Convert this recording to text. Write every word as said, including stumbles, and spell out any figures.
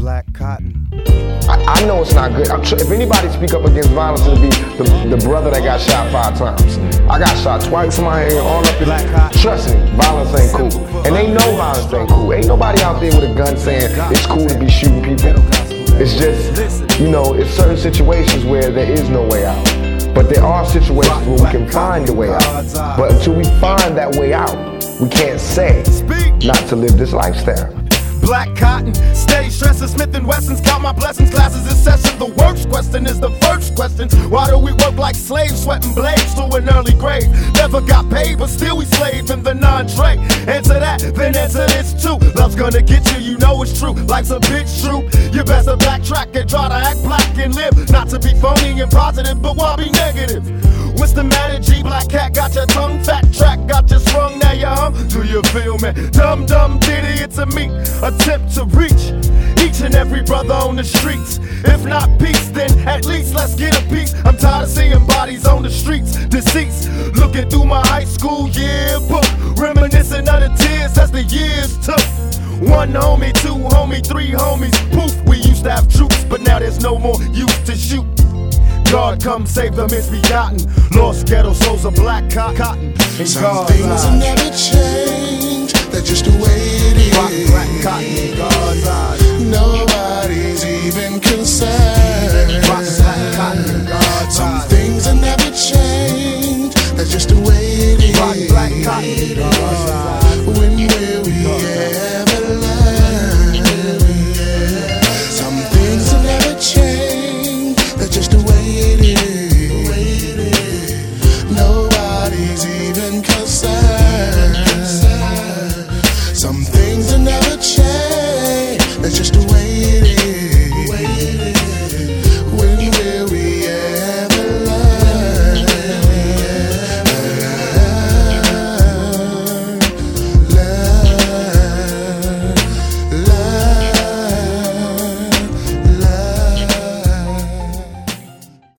Black Cotton. I, I know it's not good. I'm tr- if anybody speak up against violence, it'll be the, the brother that got shot five times. I got shot twice in my head, all up in Black Cotton. Trust me, violence ain't cool. And they know violence ain't cool. Ain't nobody out there with a gun saying it's cool to be shooting people. It's just, you know, it's certain situations where there is no way out. But there are situations where we can find a way out. But until we find that way out, we can't say not to live this lifestyle. Black Cotton, stay stressing, Smith and Wessons, count my blessings, classes in session. The worst question is the first question. Why do we work like slaves, sweating blades to an early grave? Never got paid, but still we slave in the non-trade. Answer that, then answer this too. Love's gonna get you, you know it's true. Life's a bitch true. You better backtrack and try to act black and live. Not to be phony and positive, but why be negative? What's the matter, G? Black cat got your tongue fat, track got you sprung, now you hum. Do you feel me? Dumb, dumb, ditty, it's a me. Attempt to reach each and every brother on the streets. If not peace, then at least let's get a piece. I'm tired of seeing bodies on the streets, deceased. Looking through my high school yearbook, reminiscing of the tears as the years took. One homie, two homie, three homies, poof. We used to have troops, but now there's no more youth to shoot. God come save the misbegotten. Lost ghetto souls of black cotton. In Some God's things eyes. will never change. They're just the way it is. Black, black cotton in God's eyes.